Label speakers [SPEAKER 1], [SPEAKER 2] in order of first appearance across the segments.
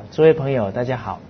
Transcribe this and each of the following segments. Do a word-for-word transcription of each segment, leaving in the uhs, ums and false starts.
[SPEAKER 1] 诸位朋友大家好。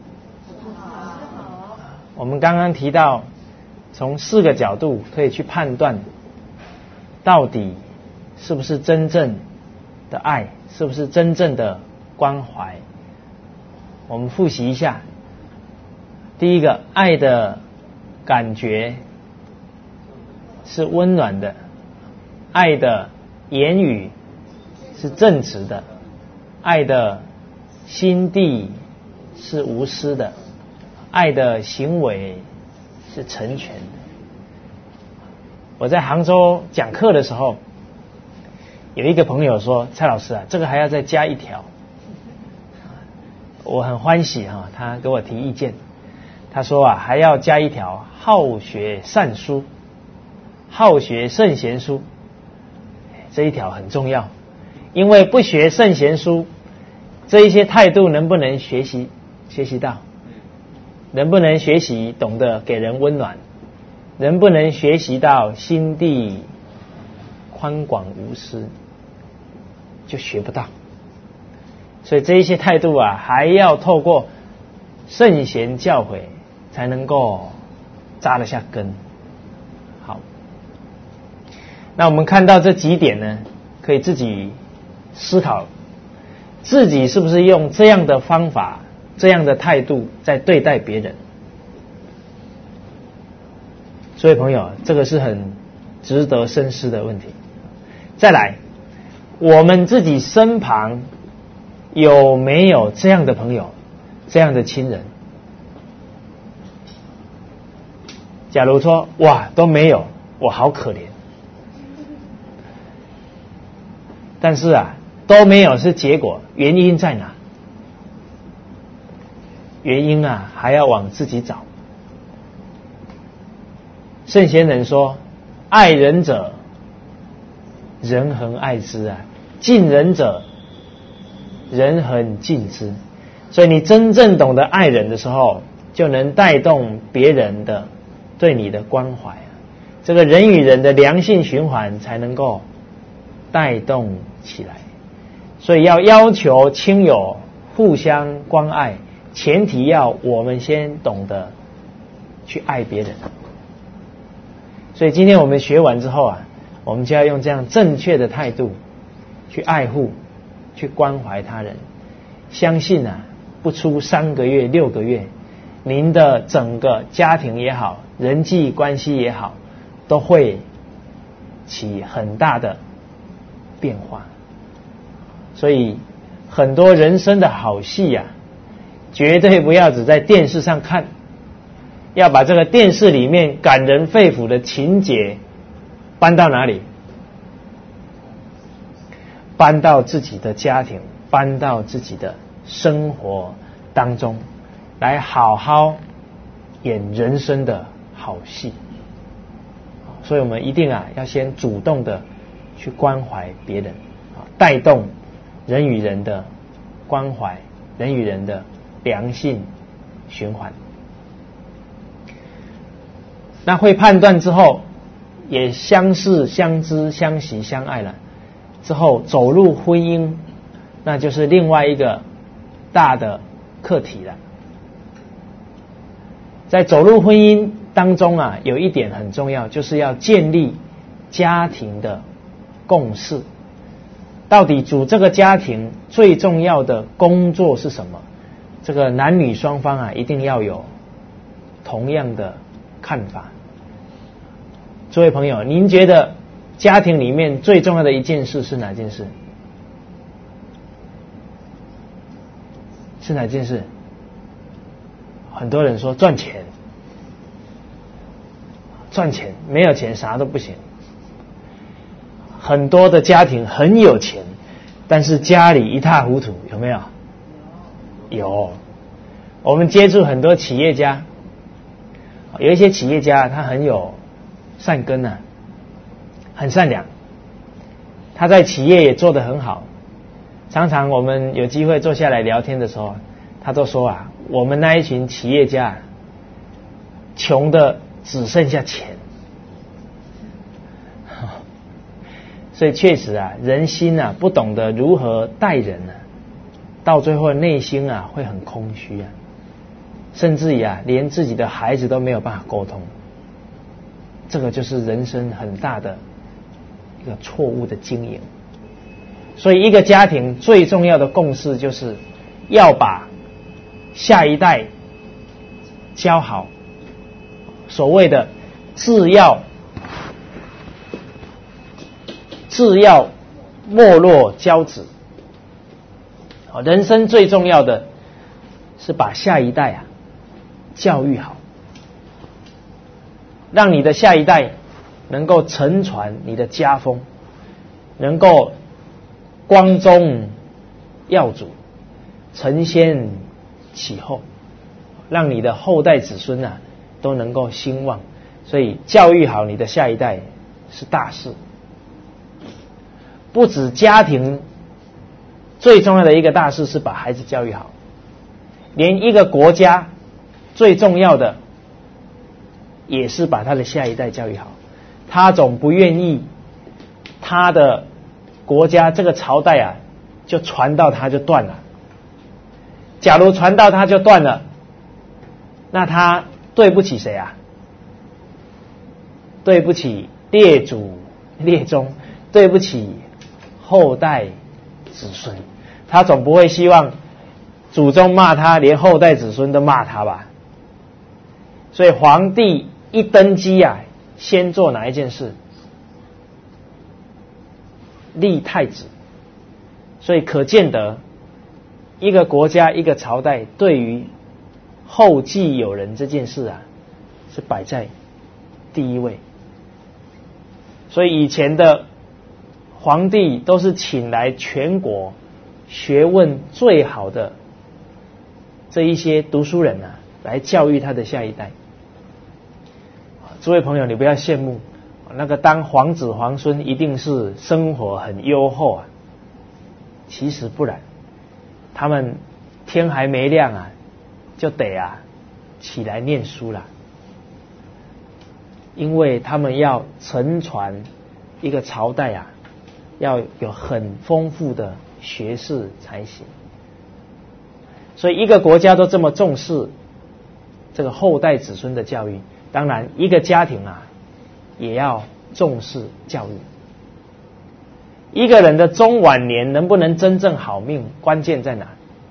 [SPEAKER 1] 我们刚刚提到从四个角度可以去判断到底是不是真正的爱，是不是真正的关怀。我们复习一下。第一个，爱的感觉是温暖的，爱的言语是正直的，爱的心地是无私的，爱的行为是成全的。我在杭州讲课的时候，有一个朋友说：“蔡老师啊，这个还要再加一条。”我很欢喜哈，他给我提意见。他说啊，还要加一条：好学善书，好学圣贤书。这一条很重要，因为不学圣贤书，这一些态度能不能学习学习到？能不能学习懂得给人温暖？能不能学习到心地宽广无私？就学不到。所以这一些态度啊，还要透过圣贤教诲才能够扎得下根。好，那我们看到这几点呢，可以自己思考，自己是不是用这样的方法、这样的态度在对待别人。诸位朋友，这个是很值得深思的问题。再来，我们自己身旁有没有这样的朋友、这样的亲人？假如说哇都没有，我好可怜。但是啊，都没有是结果，原因在哪？原因啊，还要往自己找。圣贤人说：“爱人者，人恒爱之啊；敬人者，人恒敬之。”所以你真正懂得爱人的时候，就能带动别人的对你的关怀啊。这个人与人的良性循环才能够带动起来。所以要要求亲友互相关爱，前提要我们先懂得去爱别人。所以今天我们学完之后啊，我们就要用这样正确的态度去爱护、去关怀他人。相信啊，不出三个月、六个月，您的整个家庭也好，人际关系也好，都会起很大的变化。所以很多人生的好戏啊，绝对不要只在电视上看，要把这个电视里面感人肺腑的情节搬到哪里？搬到自己的家庭，搬到自己的生活当中，来好好演人生的好戏。所以我们一定啊，要先主动的去关怀别人，带动人与人的关怀，人与人的良性循环。那会判断之后，也相识、相知、相惜、相爱了，之后走入婚姻，那就是另外一个大的课题了。在走入婚姻当中啊，有一点很重要，就是要建立家庭的共识。到底组这个家庭最重要的工作是什么？这个男女双方啊，一定要有同样的看法。诸位朋友，您觉得家庭里面最重要的一件事是哪件事？是哪件事？很多人说赚钱，赚钱，没有钱啥都不行。很多的家庭很有钱，但是家里一塌糊涂，有没有？有。我们接触很多企业家，有一些企业家他很有善根啊，很善良，他在企业也做得很好。常常我们有机会坐下来聊天的时候，他都说啊，我们那一群企业家穷的只剩下钱。所以确实啊，人心啊不懂得如何待人啊， 到最后内心啊会很空虚啊，甚至于啊连自己的孩子都没有办法沟通。这个就是人生很大的一个错误的经营。所以一个家庭最重要的共识就是要把下一代教好，所谓的自要自要没落教子。人生最重要的是把下一代啊教育好，让你的下一代能够承传你的家风，能够光宗耀祖，承先启后，让你的后代子孙啊都能够兴旺。所以教育好你的下一代是大事。不止家庭最重要的一个大事是把孩子教育好，连一个国家最重要的也是把他的下一代教育好。他总不愿意他的国家这个朝代啊就传到他就断了。假如传到他就断了，那他对不起谁啊？对不起列祖列宗，对不起后代子孙。他总不会希望祖宗骂他，连后代子孙都骂他吧。所以皇帝一登基啊，先做哪一件事？立太子。所以可见得一个国家一个朝代对于后继有人这件事啊是摆在第一位。所以以前的皇帝都是请来全国学问最好的这一些读书人啊来教育他的下一代。诸位朋友，你不要羡慕那个当皇子皇孙一定是生活很优厚啊，其实不然，他们天还没亮啊就得啊起来念书了，因为他们要承传一个朝代啊要有很丰富的学识才行。所以一个国家都这么重视这个后代子孙的教育，当然一个家庭啊也要重视教育。一个人的中晚年能不能真正好命，关键在哪？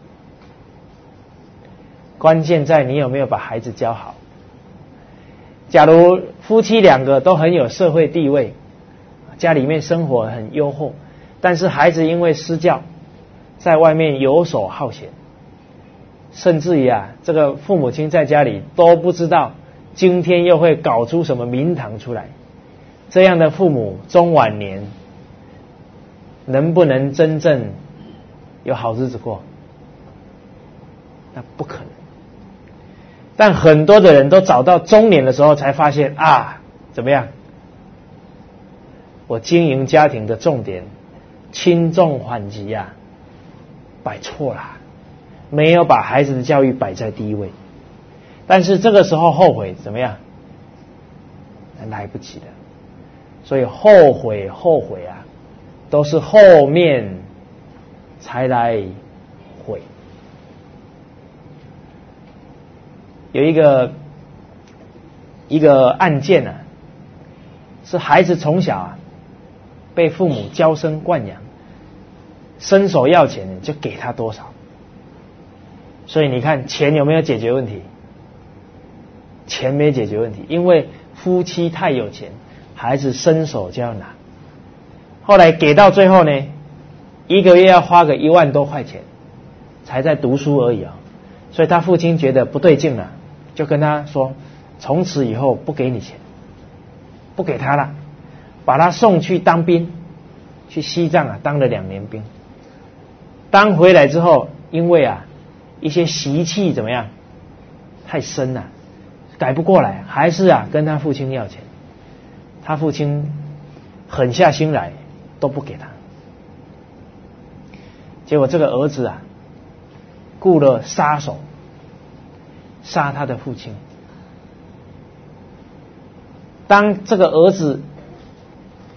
[SPEAKER 1] 关键在你有没有把孩子教好。假如夫妻两个都很有社会地位，家里面生活很优厚，但是孩子因为失教，在外面游手好闲，甚至于啊这个父母亲在家里都不知道今天又会搞出什么名堂出来，这样的父母中晚年能不能真正有好日子过？那不可能。但很多的人都找到中年的时候才发现啊，怎么样？我经营家庭的重点轻重缓急啊摆错了，没有把孩子的教育摆在第一位。但是这个时候后悔怎么样？来不及了。所以后悔后悔啊都是后面才来悔。有一个一个案件啊，是孩子从小啊被父母娇生惯养，伸手要钱就给他多少。所以你看钱有没有解决问题？钱没解决问题，因为夫妻太有钱，孩子伸手就要拿。后来给到最后呢，一个月要花个一万多块钱才在读书而已啊、哦。所以他父亲觉得不对劲了，就跟他说从此以后不给你钱，不给他了，把他送去当兵，去西藏啊当了两年兵。当回来之后，因为啊一些习气怎么样太深了、啊，改不过来，还是啊跟他父亲要钱。他父亲狠下心来都不给他。结果这个儿子啊雇了杀手杀他的父亲。当这个儿子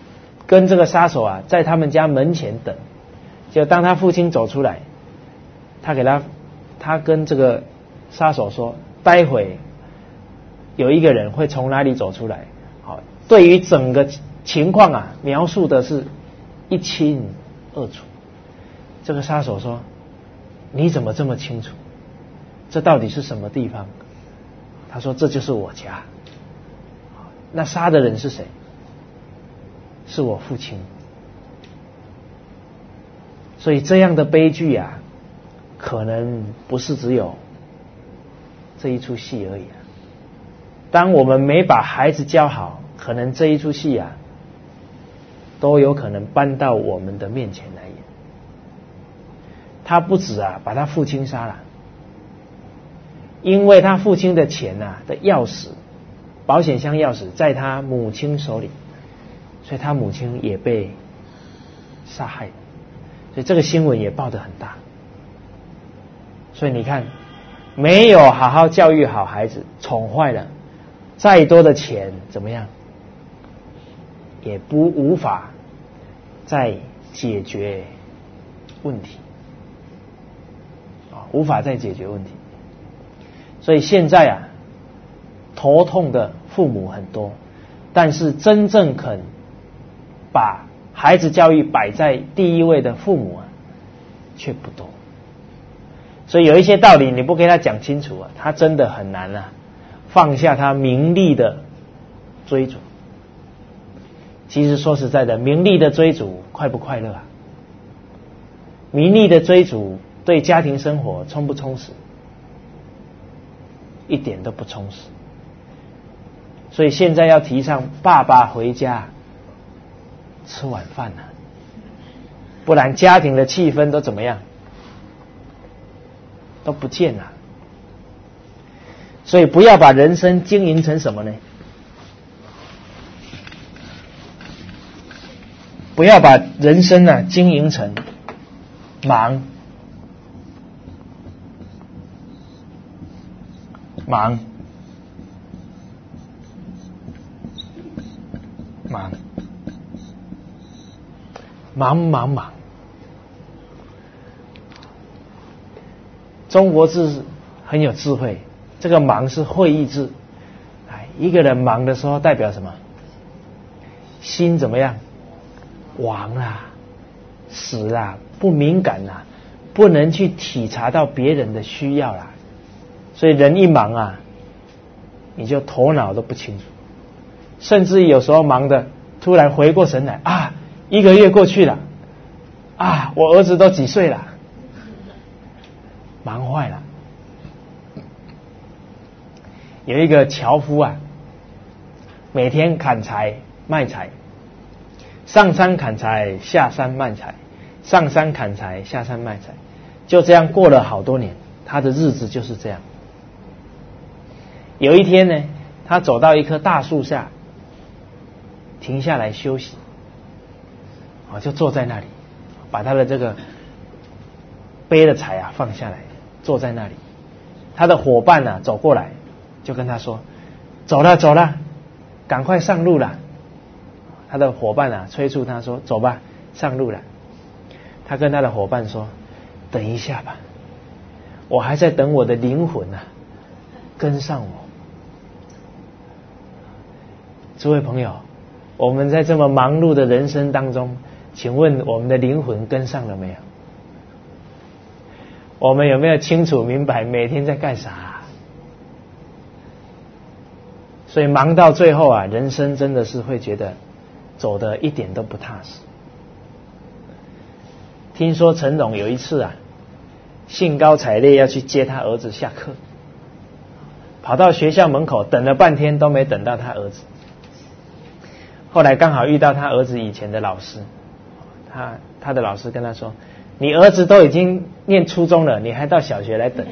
[SPEAKER 1] 跟这个杀手啊在他们家门前等，就当他父亲走出来， 他给他，他跟这个杀手说，待会有一个人会从哪里走出来。好，对于整个情况啊，描述的是一清二楚。这个杀手说，你怎么这么清楚？这到底是什么地方？他说，这就是我家。那杀的人是谁？是我父亲。所以这样的悲剧啊，可能不是只有这一出戏而已啊。当我们没把孩子教好，可能这一出戏啊，都有可能搬到我们的面前来演。他不止啊把他父亲杀了，因为他父亲的钱啊的钥匙，保险箱钥匙在他母亲手里，所以他母亲也被杀害了。所以这个新闻也报得很大。所以你看，没有好好教育好孩子，宠坏了，再多的钱怎么样，也不无法再解决问题啊，无法再解决问题。所以现在啊，头痛的父母很多，但是真正肯把孩子教育摆在第一位的父母啊，却不多。所以有一些道理你不给他讲清楚啊，他真的很难啊放下他名利的追逐。其实说实在的，名利的追逐快不快乐啊？名利的追逐对家庭生活充不充实？一点都不充实。所以现在要提倡爸爸回家吃晚饭啊，不然家庭的气氛都怎么样？都不见了。所以不要把人生经营成什么呢？不要把人生啊经营成忙忙忙忙忙忙。中国字很有智慧，这个忙是会意字。哎，一个人忙的时候代表什么？心怎么样？亡啊，死啊，不敏感啊，不能去体察到别人的需要啦。所以人一忙啊，你就头脑都不清楚，甚至有时候忙的突然回过神来啊，一个月过去了啊，我儿子都几岁了，忙坏了。有一个樵夫啊，每天砍柴卖柴，上山砍柴下山卖柴，上山砍柴下山卖柴，就这样过了好多年，他的日子就是这样。有一天呢，他走到一棵大树下，停下来休息，啊，就坐在那里，把他的这个背的柴啊放下来，坐在那里。他的伙伴啊走过来，就跟他说：“走了走了，赶快上路了。”他的伙伴啊催促他说：“走吧，上路了。”他跟他的伙伴说：“等一下吧，我还在等我的灵魂啊跟上我。”诸位朋友，我们在这么忙碌的人生当中，请问我们的灵魂跟上了没有？我们有没有清楚明白每天在干啥？所以忙到最后啊，人生真的是会觉得走得一点都不踏实。听说成龙有一次啊，兴高采烈要去接他儿子下课，跑到学校门口等了半天都没等到他儿子。后来刚好遇到他儿子以前的老师，他他的老师跟他说：“你儿子都已经念初中了，你还到小学来等。”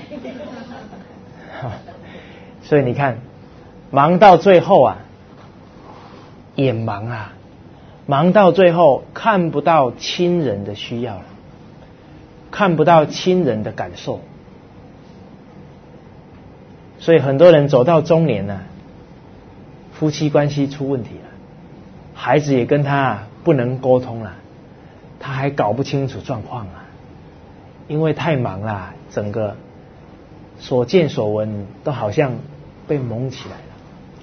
[SPEAKER 1] 所以你看，忙到最后啊，也忙啊，忙到最后看不到亲人的需要了，看不到亲人的感受。所以很多人走到中年呢、啊，夫妻关系出问题了，孩子也跟他不能沟通了，他还搞不清楚状况啊，因为太忙了， 整个所见所闻都好像被蒙起来了。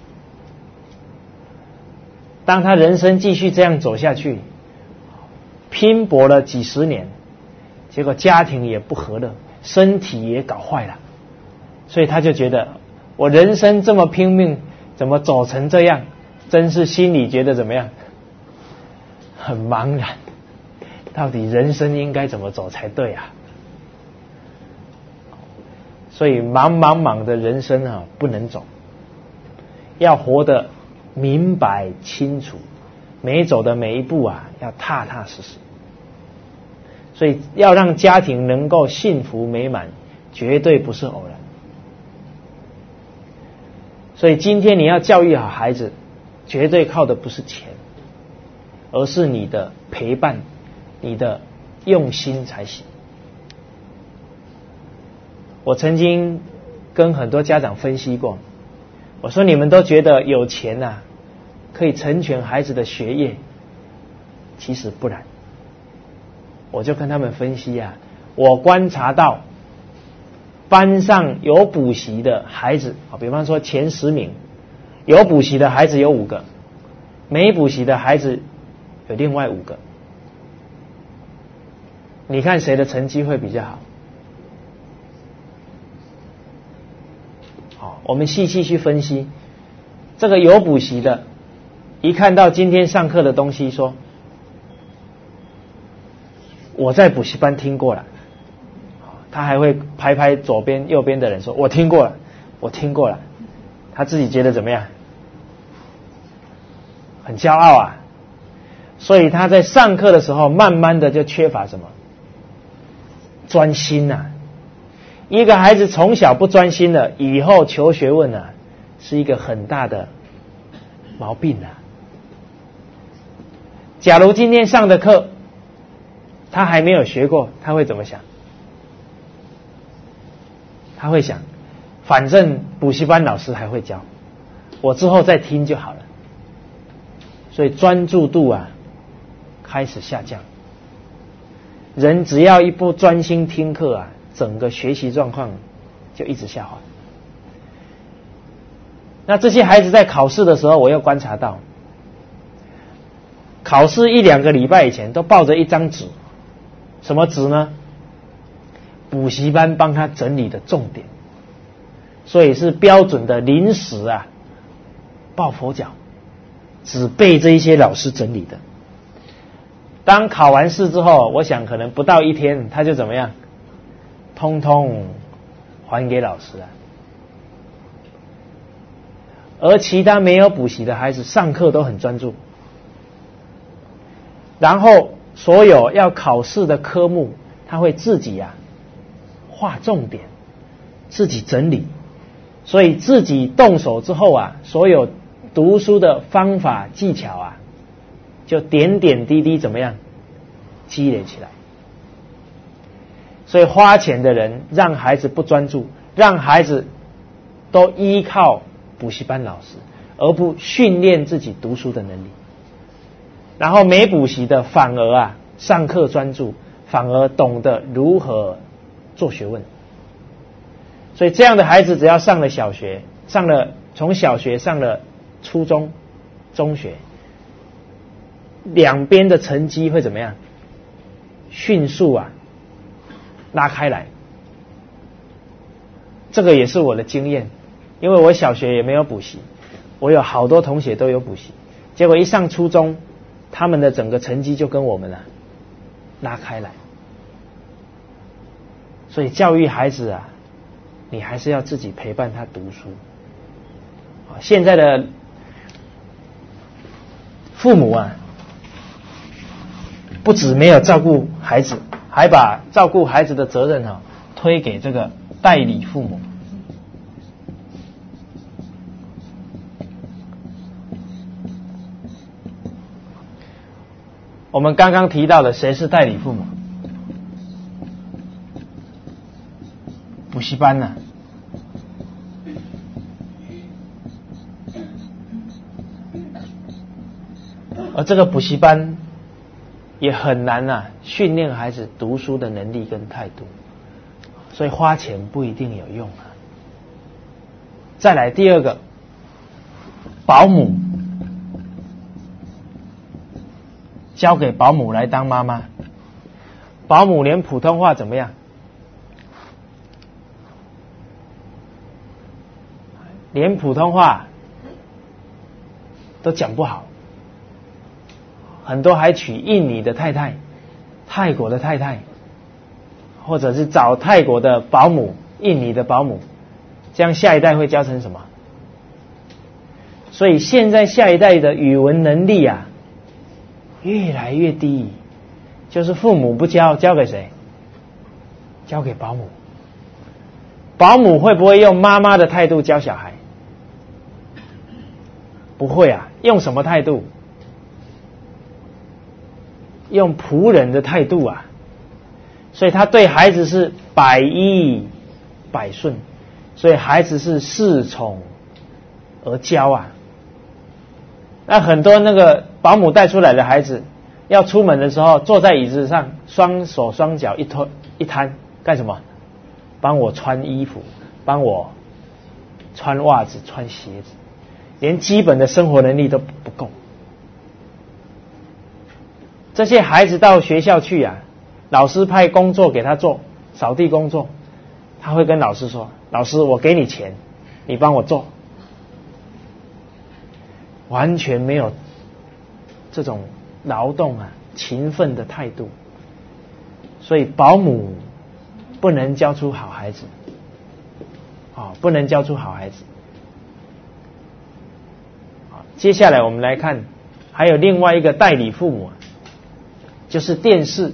[SPEAKER 1] 当他人生继续这样走下去，拼搏了几十年，结果家庭也不和乐，身体也搞坏了，所以他就觉得我人生这么拼命，怎么走成这样，真是心里觉得怎么样，很茫然，到底人生应该怎么走才对啊？所以茫茫茫的人生啊，不能走，要活得明白清楚，每走的每一步啊，要踏踏实实。所以要让家庭能够幸福美满，绝对不是偶然。所以今天你要教育好孩子，绝对靠的不是钱，而是你的陪伴，你的用心才行。我曾经跟很多家长分析过，我说你们都觉得有钱啊，可以成全孩子的学业，其实不然。我就跟他们分析啊，我观察到班上有补习的孩子，比方说前十名，有补习的孩子有五个，没补习的孩子有另外五个。你看谁的成绩会比较好？好，我们细细去分析，这个有补习的，一看到今天上课的东西说，我在补习班听过了，他还会拍拍左边右边的人说，我听过了，我听过了，他自己觉得怎么样？很骄傲啊。所以他在上课的时候，慢慢的就缺乏什么？专心啊。一个孩子从小不专心了，以后求学问啊，是一个很大的毛病啊。假如今天上的课他还没有学过，他会怎么想？他会想，反正补习班老师还会教，我之后再听就好了。所以专注度啊开始下降。人只要一不专心听课啊，整个学习状况就一直下滑。那这些孩子在考试的时候，我又观察到，考试一两个礼拜以前都抱着一张纸，什么纸呢？补习班帮他整理的重点，所以是标准的临时啊抱佛脚，只背这一些老师整理的。当考完试之后，我想可能不到一天，他就怎么样？通通还给老师啊。而其他没有补习的孩子上课都很专注，然后所有要考试的科目他会自己啊划重点，自己整理，所以自己动手之后啊，所有读书的方法技巧啊就点点滴滴怎么样积累起来。所以花钱的人让孩子不专注，让孩子都依靠补习班老师，而不训练自己读书的能力。然后没补习的反而啊上课专注，反而懂得如何做学问。所以这样的孩子只要上了小学，上了从小学上了初中、中学，两边的成绩会怎么样？迅速啊拉开来。这个也是我的经验，因为我小学也没有补习，我有好多同学都有补习，结果一上初中，他们的整个成绩就跟我们啊拉开来。所以教育孩子啊，你还是要自己陪伴他读书。现在的父母啊，不止没有照顾孩子，还把照顾孩子的责任啊推给这个代理父母。我们刚刚提到的谁是代理父母？补习班呢、啊？而这个补习班也很难啊训练孩子读书的能力跟态度， 所以花钱不一定有用啊。再来第二个，保姆，交给保姆来当妈妈，保姆连普通话怎么样？连普通话都讲不好，很多还娶印尼的太太、泰国的太太，或者是找泰国的保姆、印尼的保姆，这样下一代会教成什么？所以现在下一代的语文能力啊，越来越低，就是父母不教，交给谁？交给保姆。保姆会不会用妈妈的态度教小孩？不会啊，用什么态度？用仆人的态度啊。所以他对孩子是百依百顺，所以孩子是恃宠而骄啊。那很多那个保姆带出来的孩子，要出门的时候坐在椅子上，双手双脚一摊一摊，干什么？帮我穿衣服，帮我穿袜子、穿鞋子，连基本的生活能力都不够。这些孩子到学校去啊，老师派工作给他做，扫地工作，他会跟老师说：“老师，我给你钱，你帮我做。”完全没有这种劳动啊、勤奋的态度。所以保姆不能教出好孩子，啊、哦，不能教出好孩子。好，接下来我们来看，还有另外一个代理父母，就是电视。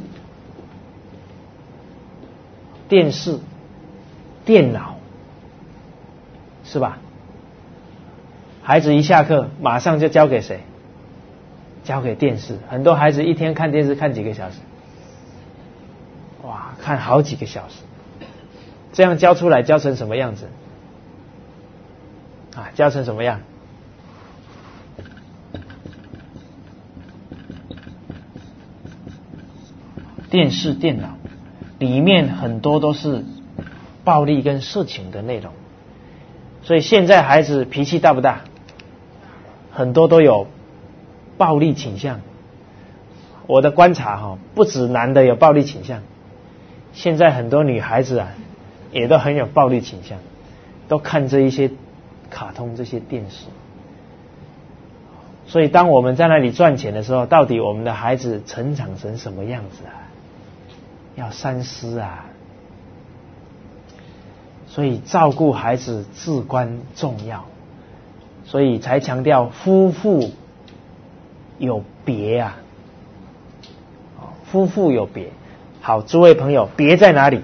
[SPEAKER 1] 电视、电脑，是吧？孩子一下课，马上就交给谁？交给电视。很多孩子一天看电视看几个小时？哇，看好几个小时。这样教出来，教成什么样子？啊，教成什么样？电视、电脑里面很多都是暴力跟色情的内容，所以现在孩子脾气大不大？很多都有暴力倾向。我的观察哈，不止男的有暴力倾向，现在很多女孩子啊，也都很有暴力倾向，都看这一些卡通、这些电视。所以当我们在那里赚钱的时候，到底我们的孩子成长成什么样子啊？要三思啊！所以照顾孩子至关重要，所以才强调夫妇有别啊！夫妇有别。好，诸位朋友，别在哪里？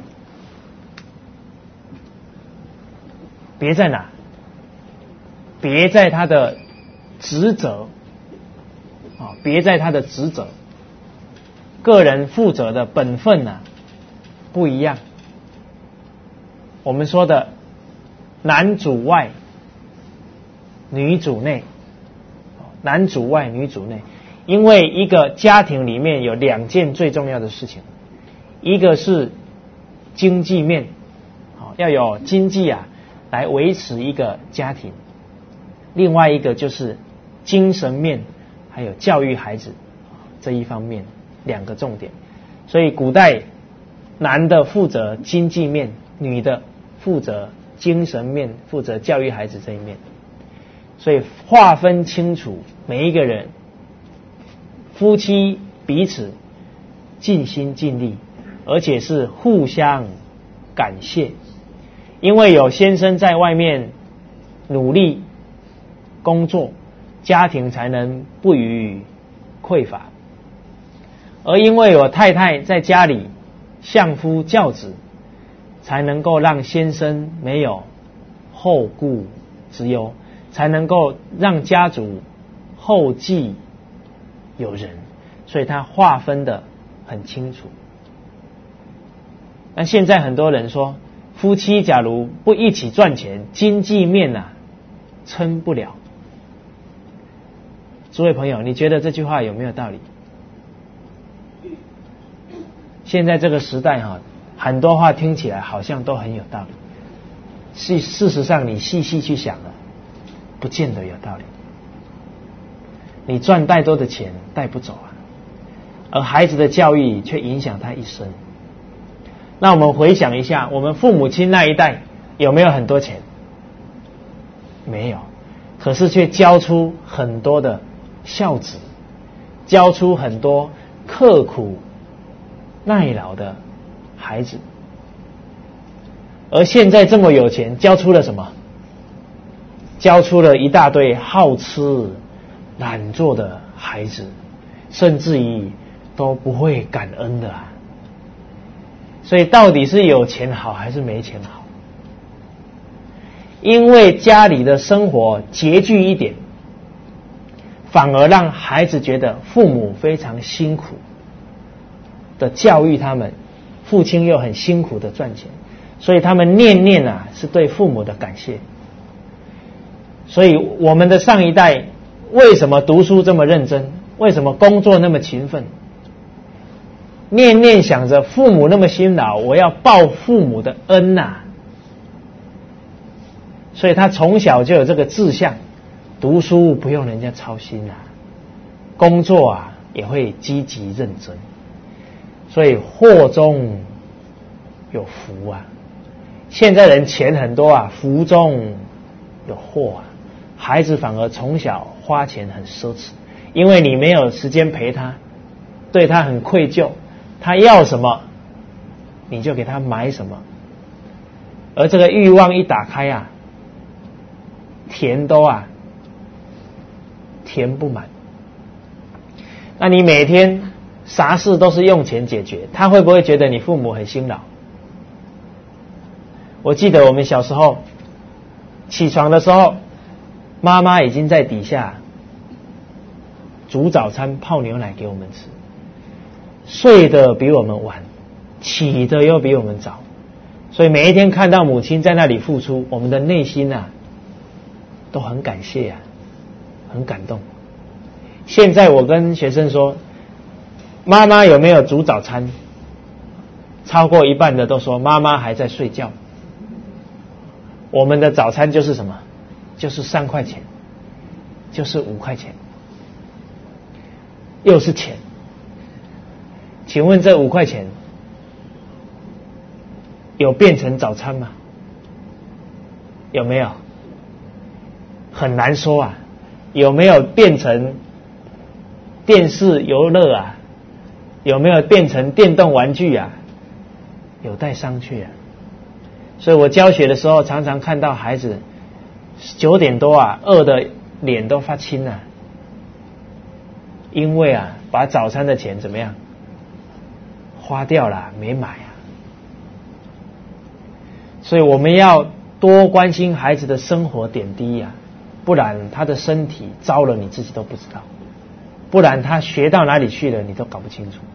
[SPEAKER 1] 别在哪？别在他的职责啊！别在他的职责。个人负责的本分啊不一样。我们说的男主外女主内，男主外女主内，因为一个家庭里面有两件最重要的事情，一个是经济面，要有经济啊来维持一个家庭，另外一个就是精神面还有教育孩子这一方面，两个重点。所以古代男的负责经济面，女的负责精神面，负责教育孩子这一面。所以划分清楚，每一个人夫妻彼此尽心尽力，而且是互相感谢，因为有先生在外面努力工作，家庭才能不予匮乏。而因为有太太在家里相夫教子，才能够让先生没有后顾之忧，才能够让家族后继有人。所以他划分的很清楚。那现在很多人说，夫妻假如不一起赚钱，经济面啊撑不了。诸位朋友，你觉得这句话有没有道理？现在这个时代哈、啊， 很多话听起来好像都很有道理，事事实上你细细去想了，不见得有道理。你赚再多的钱带不走啊，而孩子的教育却影响他一生。那我们回想一下，我们父母亲那一代有没有很多钱？没有，可是却教出很多的孝子，教出很多刻苦耐劳的孩子。而现在这么有钱，教出了什么？教出了一大堆好吃懒做的孩子，甚至于都不会感恩的啊。所以到底是有钱好还是没钱好？因为家里的生活拮据一点，反而让孩子觉得父母非常辛苦的教育他们，父亲又很辛苦的赚钱，所以他们念念啊是对父母的感谢。所以我们的上一代为什么读书这么认真？为什么工作那么勤奋？念念想着父母那么辛劳，我要报父母的恩啊。所以他从小就有这个志向，读书不用人家操心啊，工作啊也会积极认真，所以祸中有福啊。现在人钱很多啊，福中有祸啊。孩子反而从小花钱很奢侈，因为你没有时间陪他，对他很愧疚，他要什么你就给他买什么，而这个欲望一打开啊，填都啊填不满。那你每天啥事都是用钱解决，他会不会觉得你父母很辛劳？我记得我们小时候起床的时候，妈妈已经在底下煮早餐泡牛奶给我们吃，睡得比我们晚，起得又比我们早，所以每一天看到母亲在那里付出，我们的内心啊都很感谢啊，很感动。现在我跟学生说，妈妈有没有煮早餐？超过一半的都说妈妈还在睡觉。我们的早餐就是什么？就是三块钱，就是五块钱，又是钱。请问这五块钱有变成早餐吗？有没有？很难说啊。有没有变成电视游乐啊？有没有变成电动玩具啊？有待商榷啊。所以我教学的时候常常看到孩子九点多啊，饿的脸都发青了，因为啊把早餐的钱怎么样花掉了，没买啊。所以我们要多关心孩子的生活点滴啊，不然他的身体糟了你自己都不知道，不然他学到哪里去了你都搞不清楚。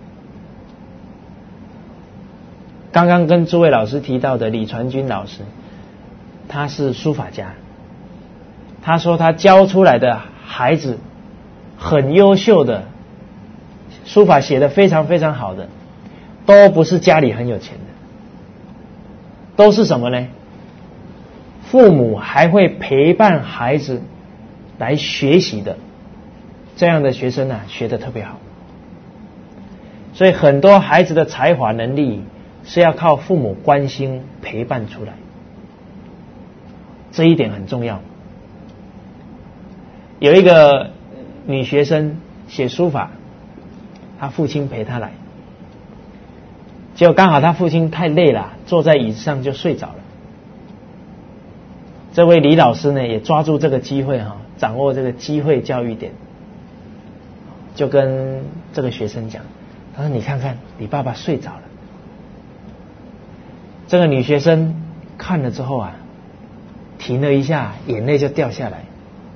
[SPEAKER 1] 刚刚跟诸位老师提到的李传君老师，他是书法家，他说他教出来的孩子很优秀的，书法写得非常非常好的，都不是家里很有钱的，都是什么呢？父母还会陪伴孩子来学习的，这样的学生啊学得特别好。所以很多孩子的才华能力是要靠父母关心陪伴出来，这一点很重要。有一个女学生写书法，她父亲陪她来，结果刚好她父亲太累了，坐在椅子上就睡着了。这位李老师呢也抓住这个机会哈，掌握这个机会教育点，就跟这个学生讲，他说你看看你爸爸睡着了。这个女学生看了之后啊，停了一下，眼泪就掉下来。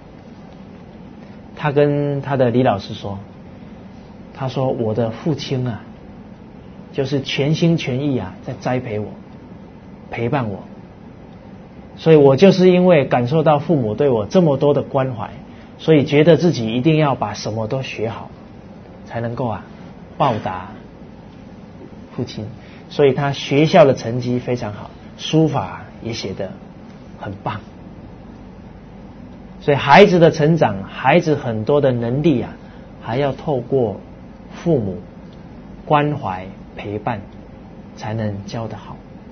[SPEAKER 1] 她跟她的李老师说，她说我的父亲啊，就是全心全意啊在栽培我，陪伴我，所以我就是因为感受到父母对我这么多的关怀，所以觉得自己一定要把什么都学好，才能够啊报答父亲。 所以他学校的成绩非常好，书法也写得很棒。所以孩子的成长，孩子很多的能力啊，还要透过父母关怀陪伴才能教得好。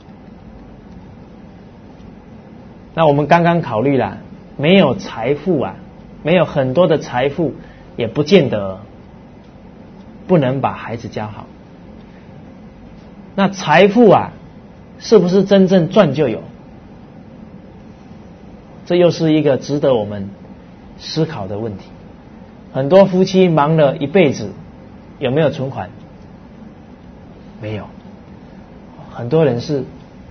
[SPEAKER 1] 那我们刚刚考虑了，没有财富啊，没有很多的财富，也不见得不能把孩子教好。那财富啊，是不是真正赚就有？这又是一个值得我们思考的问题。很多夫妻忙了一辈子，有没有存款？没有。很多人是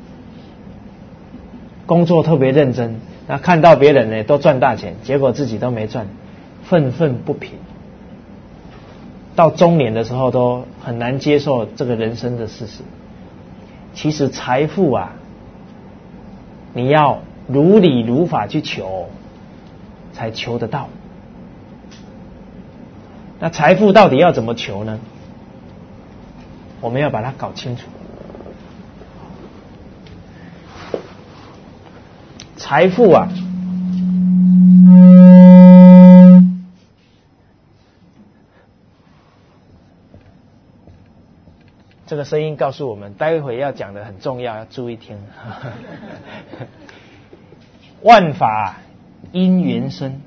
[SPEAKER 1] 工作特别认真，那看到别人呢都赚大钱，结果自己都没赚，愤愤不平。到中年的时候都很难接受这个人生的事实。其实财富啊，你要如理如法去求，才求得到。那财富到底要怎么求呢？我们要把它搞清楚。财富啊，这个声音告诉我们，待会要讲的很重要，要注意听。万法因缘生，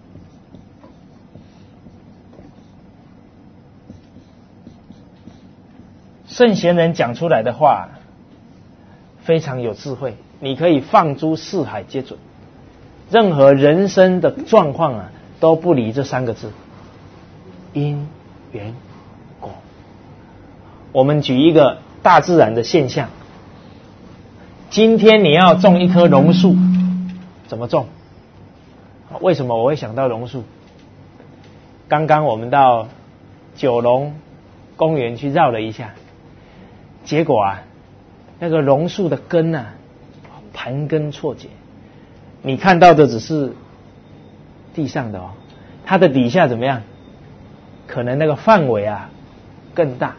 [SPEAKER 1] 圣贤人讲出来的话非常有智慧，你可以放诸四海皆准。任何人生的状况啊，都不离这三个字：因缘果。我们举一个大自然的现象，今天你要种一棵榕树，怎么种？为什么我会想到榕树？刚刚我们到九龙公园去绕了一下，结果啊，那个榕树的根啊，盘根错节，你看到的只是地上的哦，它的底下怎么样？可能那个范围啊更大。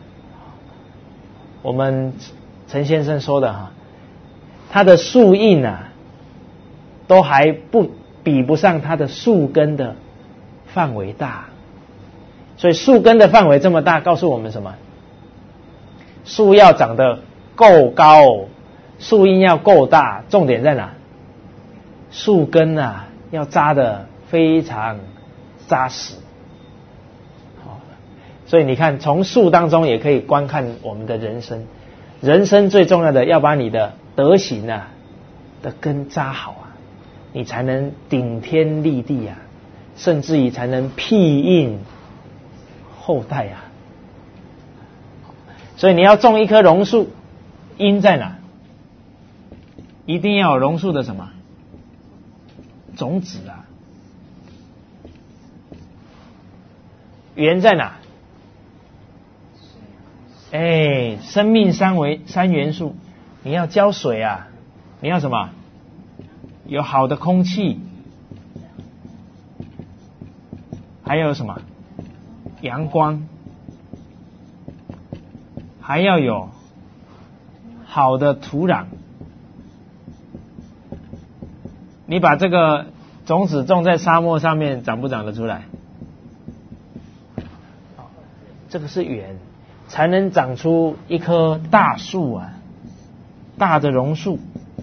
[SPEAKER 1] 我们陈先生说的哈，它的树荫啊，都还不比不上它的树根的范围大。所以树根的范围这么大，告诉我们什么？树要长得够高，树荫要够大，重点在哪？树根啊要扎得非常扎实。所以你看，从树当中也可以观看我们的人生。人生最重要的，要把你的德行啊的根扎好啊，你才能顶天立地啊，甚至于才能庇荫后代啊。所以你要种一棵榕树，因在哪？一定要有榕树的什么种子啊？缘在哪？哎，生命三维三元素，你要浇水啊，你要什么？有好的空气，还有什么？阳光，还要有好的土壤。你把这个种子种在沙漠上面，长不长得出来？这个是缘，才能长出一棵大树啊，大的榕树。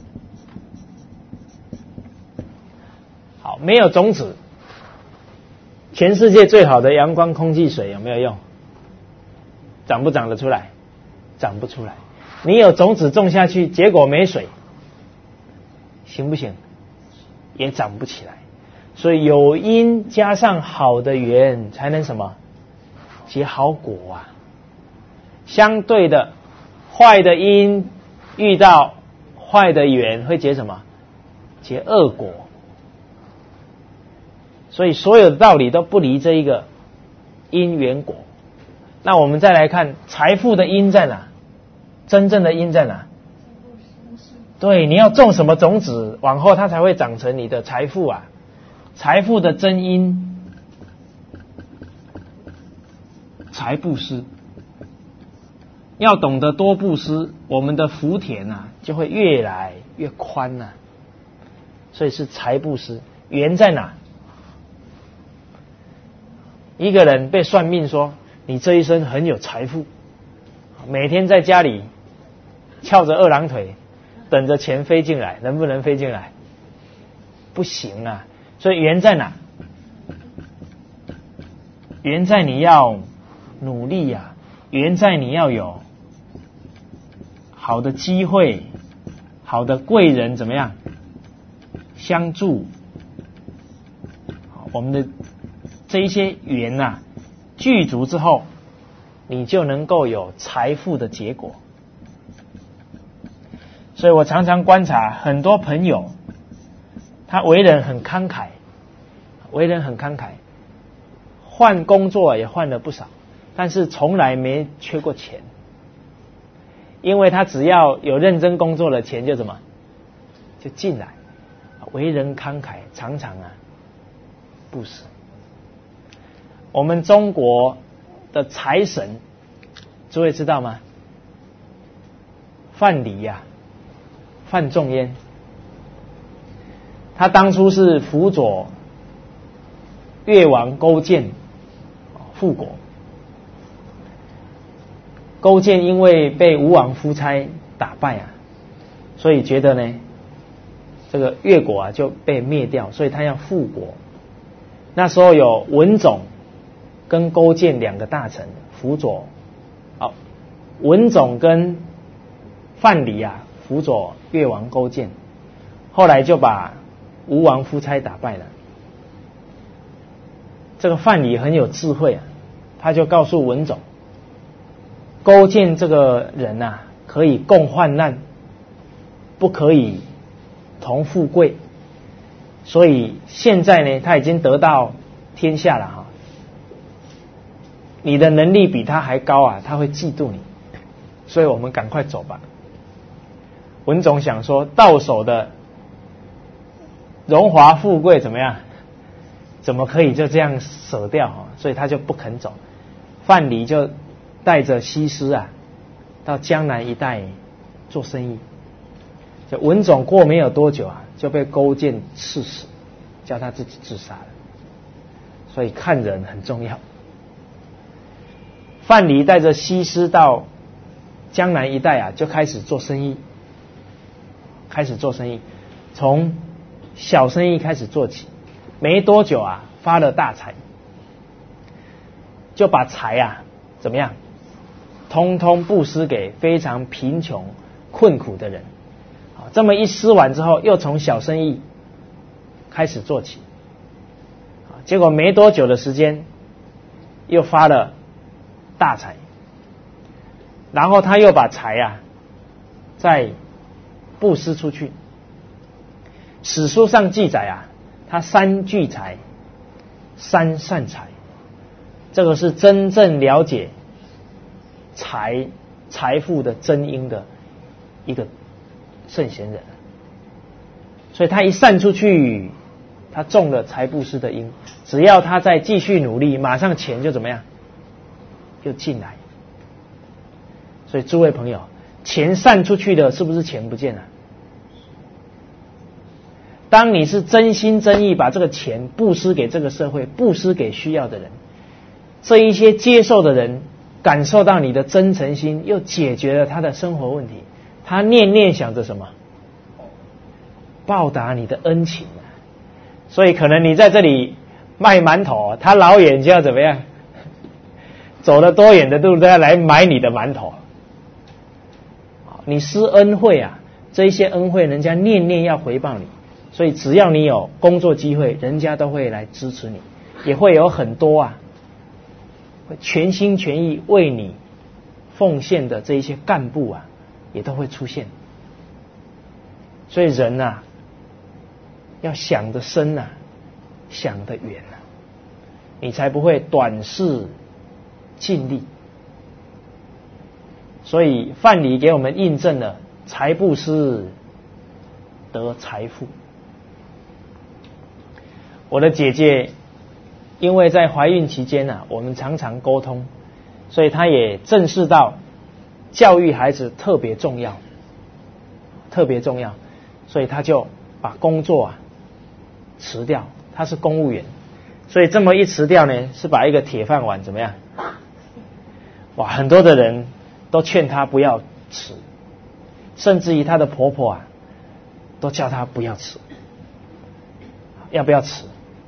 [SPEAKER 1] 好，没有种子，全世界最好的阳光、空气、水有没有用？长不长得出来？长不出来。你有种子种下去，结果没水，行不行？也长不起来。所以有因加上好的缘，才能什么？结好果啊。相对的，坏的因遇到坏的缘，会结什么？结恶果。所以所有的道理都不离这一个因缘果。那我们再来看财富的因在哪？真正的因在哪？对，你要种什么种子，往后它才会长成你的财富啊。财富的真因，财布施。 要懂得多布施，我们的福田啊就会越来越宽啊。所以是财布施，缘在哪？一个人被算命说你这一生很有财富，每天在家里翘着二郎腿，等着钱飞进来，能不能飞进来？不行啊！所以缘在哪？缘在你要努力啊，缘在你要有好的机会，好的贵人怎么样相助？我们的这一些缘啊具足之后，你就能够有财富的结果。所以我常常观察很多朋友，他为人很慷慨，为人很慷慨，换工作也换了不少，但是从来没缺过钱，因为他只要有认真工作了，钱就怎么就进来。为人慷慨，常常啊布施。我们中国的财神，诸位知道吗？范蠡呀、啊，范仲淹，他当初是辅佐越王勾践复国。勾践因为被吴王夫差打败啊，所以觉得呢，这个越国啊就被灭掉，所以他要复国。那时候有文种跟勾践两个大臣辅佐，好，文种跟范蠡啊辅佐越王勾践，后来就把吴王夫差打败了。这个范蠡很有智慧啊，他就告诉文种，勾践这个人啊可以共患难，不可以同富贵，所以现在呢他已经得到天下了哈，你的能力比他还高啊，他会嫉妒你，所以我们赶快走吧。文种想说，到手的荣华富贵怎么样？怎么可以就这样舍掉啊？所以他就不肯走。范蠡就带着西施啊，到江南一带做生意。就文种过没有多久啊，就被勾践刺死，叫他自己自杀了。所以看人很重要。范蠡带着西施到江南一带啊，就开始做生意，开始做生意，从小生意开始做起，没多久啊，发了大财，就把财啊怎么样，通通布施给非常贫穷困苦的人。这么一施完之后，又从小生意开始做起，结果没多久的时间，又发了大财，然后他又把财啊再布施出去。史书上记载啊，他三聚财，三散财，这个是真正了解财财富的真因的一个圣贤人。所以他一散出去，他中了财布施的因，只要他再继续努力，马上钱就怎么样，就进来。所以诸位朋友，钱散出去的，是不是钱不见了？当你是真心真意把这个钱布施给这个社会，布施给需要的人，这一些接受的人感受到你的真诚心，又解决了他的生活问题，他念念想着什么？报答你的恩情啊！所以可能你在这里卖馒头，他老远就要怎么样？走了多远的路都要来买你的馒头。你施恩惠啊，这一些恩惠人家念念要回报你，所以只要你有工作机会，人家都会来支持你，也会有很多啊会全心全意为你奉献的这一些干部啊，也都会出现。所以人啊要想得深啊，想得远啊，你才不会短视尽力。所以范蠡给我们印证了财布施得财富。我的姐姐因为在怀孕期间啊，我们常常沟通，所以她也正视到教育孩子特别重要，特别重要，所以他就把工作啊辞掉，他是公务员，所以这么一辞掉呢，是把一个铁饭碗怎么样？哇，很多的人都劝他不要辞，甚至于他的婆婆啊，都叫他不要辞，要不要辞？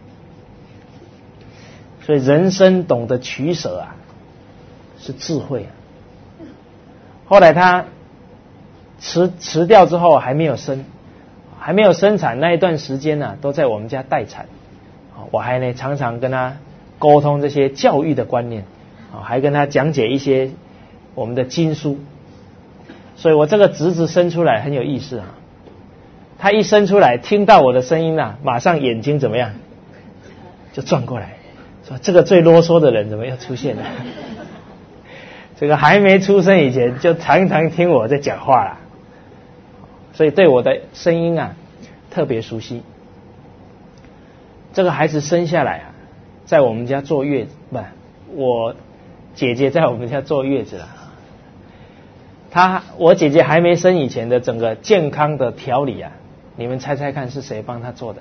[SPEAKER 1] 所以人生懂得取舍啊，是智慧啊。后来他辞辞掉之后还没有生，还没有生产那一段时间呢、啊，都在我们家待产。我还呢常常跟他沟通这些教育的观念，还跟他讲解一些我们的经书。所以我这个侄子生出来很有意思啊，他一生出来听到我的声音啊，马上眼睛怎么样，就转过来。说这个最啰嗦的人怎么又出现了？这个还没出生以前就常常听我在讲话了，所以对我的声音啊特别熟悉。这个孩子生下来啊，在我们家坐月子，不，我姐姐在我们家坐月子了。她我姐姐还没生以前的整个健康的调理啊，你们猜猜看是谁帮她做的？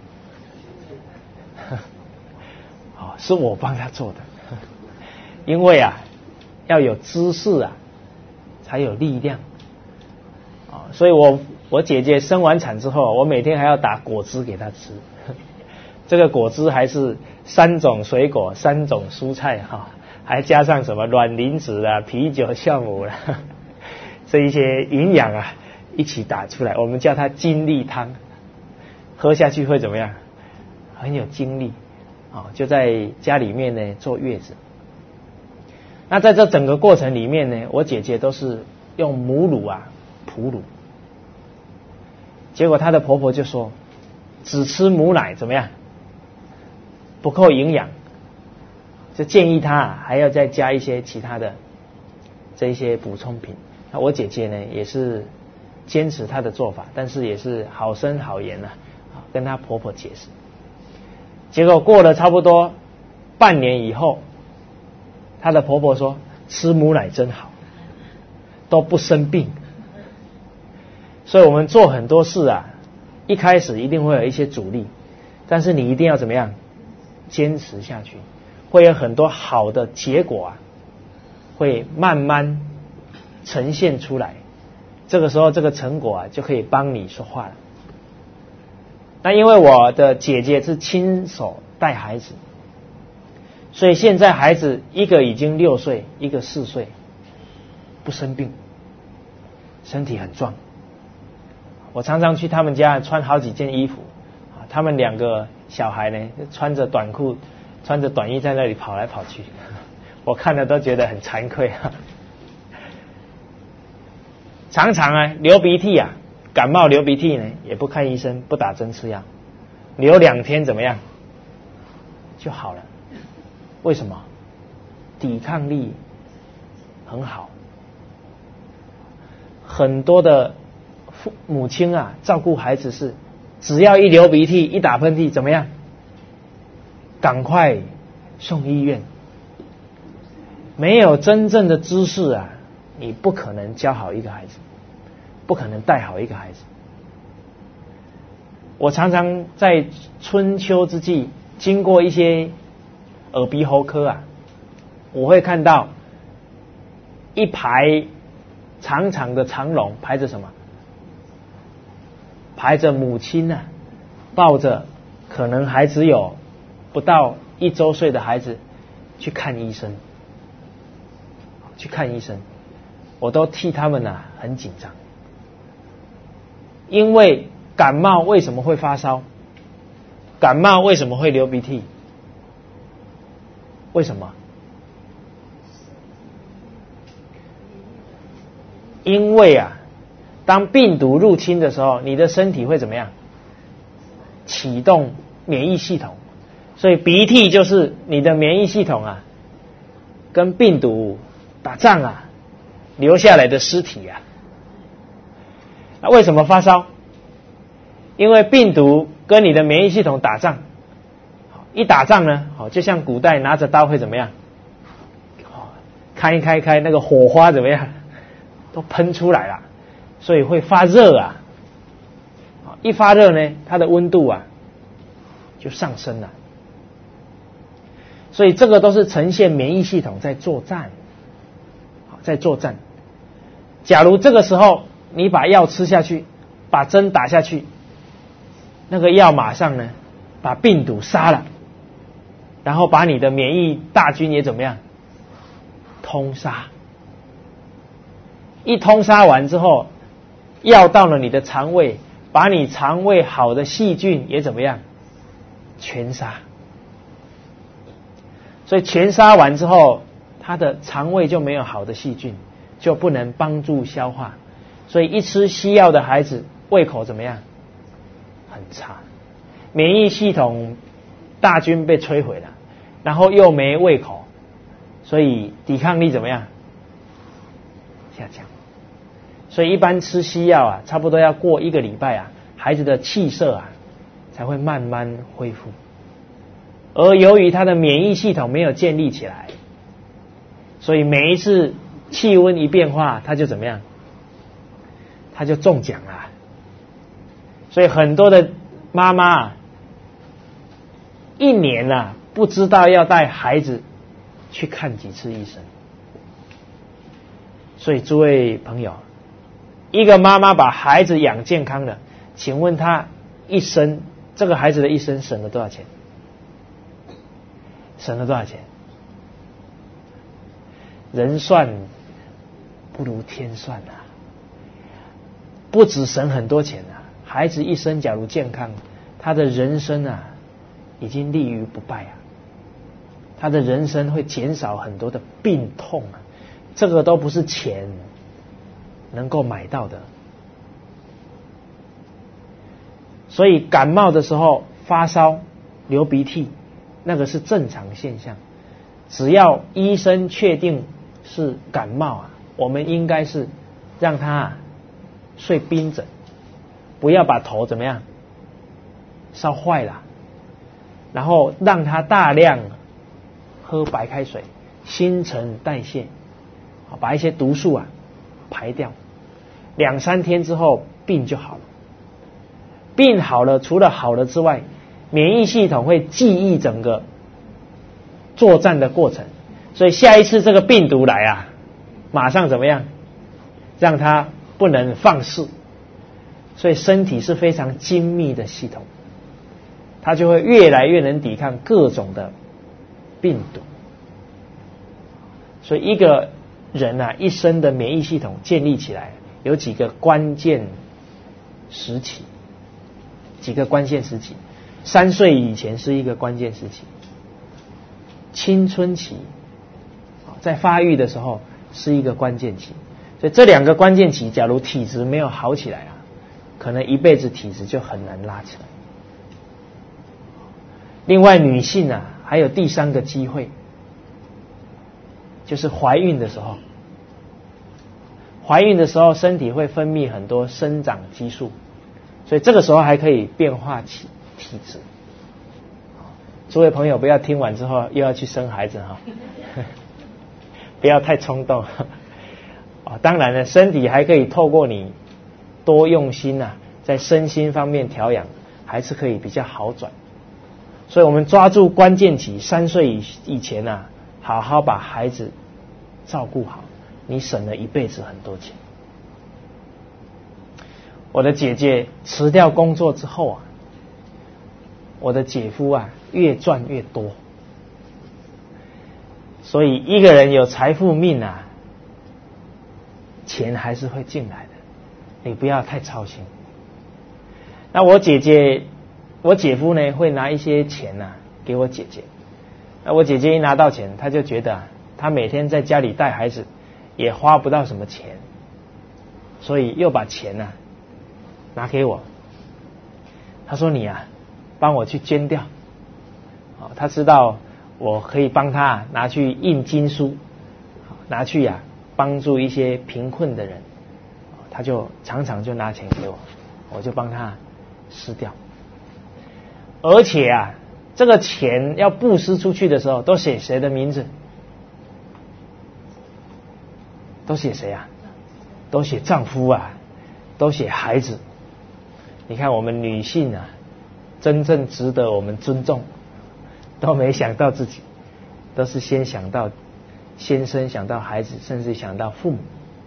[SPEAKER 1] 是我帮他做的，因为啊，要有知识啊，才有力量啊。所以我我姐姐生完产之后，我每天还要打果汁给她吃。这个果汁还是三种水果、三种蔬菜哈，还加上什么卵磷脂啊、啤酒、酵母啦，这一些营养啊一起打出来，我们叫它精力汤。喝下去会怎么样？很有精力。啊，就在家里面呢坐月子。那在这整个过程里面呢，我姐姐都是用母乳啊哺乳。结果她的婆婆就说，只吃母奶怎么样？不够营养，就建议她还要再加一些其他的这一些补充品。那我姐姐呢也是坚持她的做法，但是也是好声好言啊，跟她婆婆解释。结果过了差不多半年以后，她的婆婆说吃母奶真好，都不生病。所以我们做很多事啊，一开始一定会有一些阻力，但是你一定要怎么样坚持下去，会有很多好的结果啊，会慢慢呈现出来。这个时候这个成果啊就可以帮你说话了。那因为我的姐姐是亲手带孩子，所以现在孩子一个已经六岁，一个四岁，不生病，身体很壮。我常常去他们家穿好几件衣服，他们两个小孩呢穿着短裤穿着短衣在那里跑来跑去，我看了都觉得很惭愧啊。常常啊流鼻涕啊，感冒流鼻涕呢也不看医生，不打针吃药，流两天怎么样就好了。为什么？抵抗力很好。很多的父母亲啊照顾孩子是只要一流鼻涕一打喷嚏怎么样，赶快送医院。没有真正的知识啊，你不可能教好一个孩子，不可能带好一个孩子。我常常在春秋之际经过一些耳鼻喉科啊，我会看到一排长长的长龙，排着什么？排着母亲啊抱着可能还只有不到一周岁的孩子去看医生，去看医生，我都替他们啊很紧张。因为感冒为什么会发烧？感冒为什么会流鼻涕？为什么？因为啊，当病毒入侵的时候，你的身体会怎么样？启动免疫系统，所以鼻涕就是你的免疫系统啊，跟病毒打仗啊，留下来的尸体啊。那为什么发烧？因为病毒跟你的免疫系统打仗，一打仗呢，就像古代拿着刀会怎么样？开开开，那个火花怎么样？ 都喷出来了，所以会发热啊。一发热呢，它的温度啊就上升了。所以这个都是呈现免疫系统在作战，在作战。假如这个时候你把药吃下去，把针打下去，那个药马上呢把病毒杀了，然后把你的免疫大军也怎么样通杀。一通杀完之后，药到了你的肠胃，把你肠胃好的细菌也怎么样全杀。所以全杀完之后，他的肠胃就没有好的细菌，就不能帮助消化。所以一吃西药的孩子胃口怎么样？很差，免疫系统大军被摧毁了，然后又没胃口，所以抵抗力怎么样？下降。所以一般吃西药啊，差不多要过一个礼拜啊，孩子的气色啊才会慢慢恢复。而由于他的免疫系统没有建立起来，所以每一次气温一变化，他就怎么样？他就中奖了。所以很多的妈妈一年啊，不知道要带孩子去看几次医生。所以诸位朋友，一个妈妈把孩子养健康了，请问她一生，这个孩子的一生省了多少钱？省了多少钱？人算不如天算啊！不只省很多钱啊，孩子一生假如健康，他的人生啊已经立于不败啊，他的人生会减少很多的病痛啊，这个都不是钱能够买到的。所以感冒的时候发烧、流鼻涕，那个是正常现象。只要医生确定是感冒啊，我们应该是让他啊睡冰枕，不要把头怎么样烧坏了，然后让他大量喝白开水，新陈代谢，把一些毒素啊排掉，两三天之后病就好了。病好了，除了好了之外，免疫系统会记忆整个作战的过程，所以下一次这个病毒来啊，马上怎么样？让它不能放肆。所以身体是非常精密的系统，它就会越来越能抵抗各种的病毒。所以一个人啊，一生的免疫系统建立起来，有几个关键时期，几个关键时期。三岁以前是一个关键时期，青春期在发育的时候是一个关键期。所以这两个关键期，假如体质没有好起来啊，可能一辈子体质就很难拉起来。另外女性啊，还有第三个机会，就是怀孕的时候。怀孕的时候身体会分泌很多生长激素，所以这个时候还可以变化体体质。诸位朋友不要听完之后又要去生孩子哈，不要太冲动。当然了，身体还可以透过你多用心啊，在身心方面调养，还是可以比较好转。所以我们抓住关键期，三岁以以前啊，好好把孩子照顾好，你省了一辈子很多钱。我的姐姐辞掉工作之后啊，我的姐夫啊越赚越多。所以一个人有财富命啊，钱还是会进来的，你不要太操心。那我姐姐我姐夫呢会拿一些钱啊给我姐姐，那我姐姐一拿到钱，他就觉得啊，他每天在家里带孩子也花不到什么钱，所以又把钱啊拿给我。他说你啊帮我去捐掉，他知道我可以帮他拿去印经书，拿去啊帮助一些贫困的人，他就常常就拿钱给我，我就帮他施掉。而且啊这个钱要布施出去的时候都写谁的名字？都写谁啊？ 都写丈夫啊，都写孩子。你看我们女性啊，真正值得我们尊重，都没想到自己，都是先想到先生，想到孩子，甚至想到父母。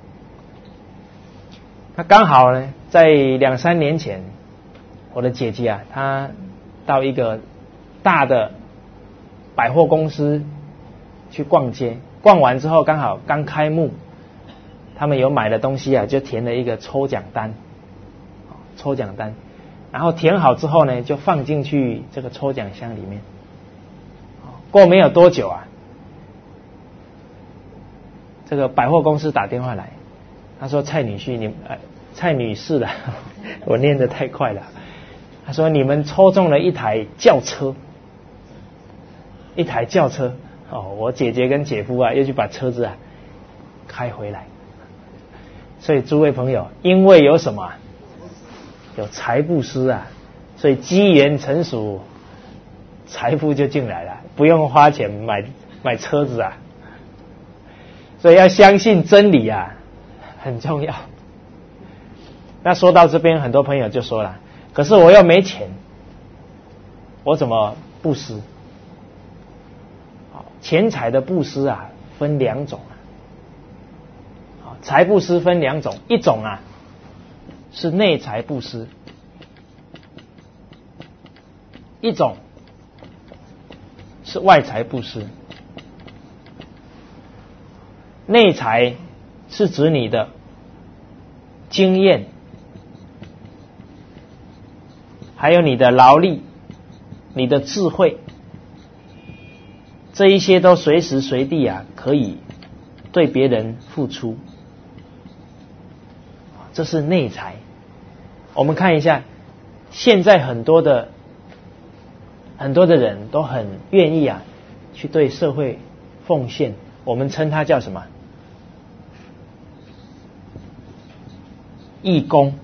[SPEAKER 1] 那刚好呢，在两三年前，我的姐姐啊，她到一个大的百货公司去逛街，逛完之后刚好刚开幕，他们有买的东西啊，就填了一个抽奖单，抽奖单，然后填好之后呢，就放进去这个抽奖箱里面。过没有多久啊，这个百货公司打电话来，他说蔡女婿，你呃蔡女士啦，我念得太快了。他说你们抽中了一台轿车，一台轿车哦，我姐姐跟姐夫啊，又去把车子啊开回来。所以诸位朋友，因为有什么？有财布施啊，所以机缘成熟，财富就进来了，不用花钱买买车子啊。所以要相信真理啊，很重要。那说到这边，很多朋友就说了，可是我又没钱，我怎么布施？钱财的布施啊，分两种啊。财布施分两种，一种啊是内财布施，一种是外财布施。内财是指你的经验，还有你的劳力、你的智慧，这一些都随时随地啊可以对别人付出，这是内财。我们看一下，现在很多的很多的人都很愿意啊去对社会奉献，我们称它叫什么？义工。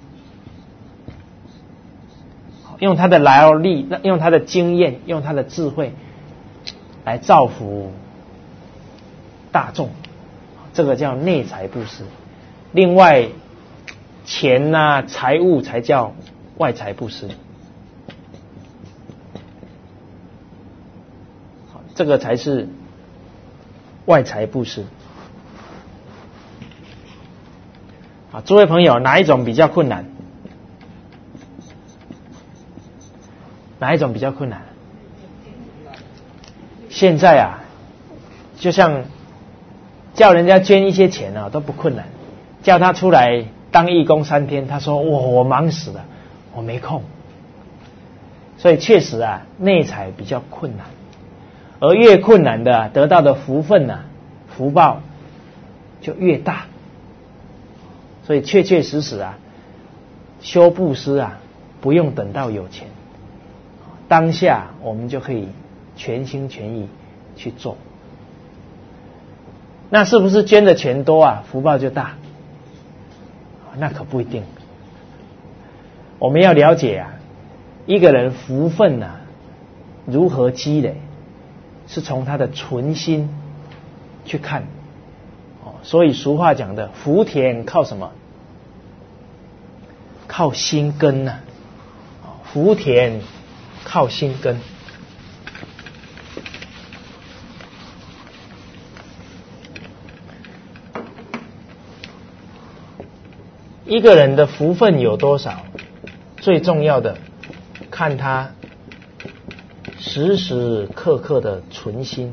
[SPEAKER 1] 用他的劳力，用他的经验，用他的智慧来造福大众，这个叫内财布施。另外，钱啊、财物才叫外财布施，这个才是外财布施。啊，诸位朋友，哪一种比较困难？哪一种比较困难？现在啊，就像叫人家捐一些钱啊都不困难，叫他出来当义工三天，他说我我忙死了，我没空。所以确实啊，内财比较困难，而越困难的、啊、得到的福分啊、福报就越大。所以确确实实啊，修布施啊，不用等到有钱。当下我们就可以全心全意去做。那是不是捐的钱多啊，福报就大？那可不一定。我们要了解啊，一个人福分啊如何积累，是从他的存心去看。所以俗话讲的，福田靠什么？靠心根呐、啊。福田靠心根。一个人的福分有多少，最重要的看他时时刻刻的存心。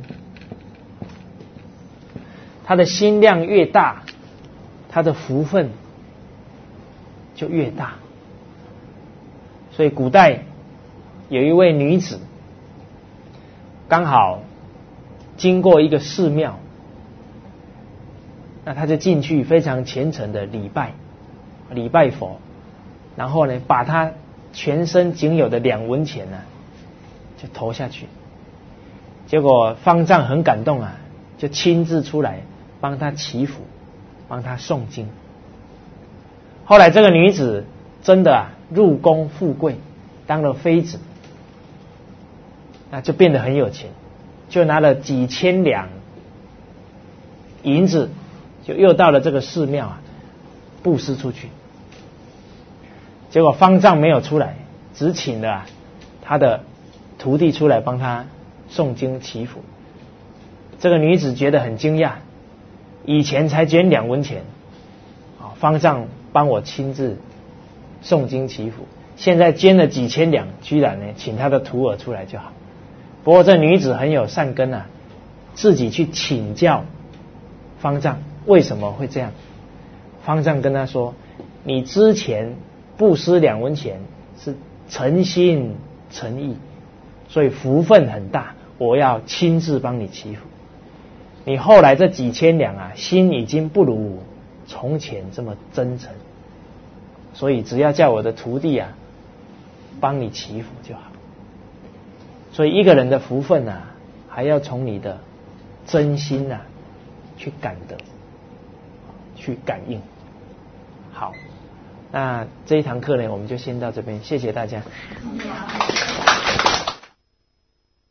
[SPEAKER 1] 他的心量越大，他的福分就越大。所以古代有一位女子，刚好经过一个寺庙，那她就进去非常虔诚的礼拜礼拜佛，然后呢把她全身仅有的两文钱呢、啊、就投下去。结果方丈很感动啊，就亲自出来帮她祈福，帮她诵经。后来这个女子真的啊入宫富贵，当了妃子，那就变得很有钱，就拿了几千两银子，就又到了这个寺庙啊， 布施出去。结果方丈没有出来，只请了、啊、他的徒弟出来帮他诵经祈福。这个女子觉得很惊讶，以前才捐两文钱，方丈帮我亲自诵经祈福，现在捐了几千两，居然呢请他的徒儿出来就好。不过这女子很有善根啊，自己去请教方丈为什么会这样。方丈跟他说，你之前布施两文钱是诚心诚意，所以福分很大，我要亲自帮你祈福。你后来这几千两啊，心已经不如从前这么真诚，所以只要叫我的徒弟啊帮你祈福就好。所以一个人的福分啊，还要从你的真心啊去感得，去感应。好，那这一堂课呢，我们就先到这边，谢谢大家。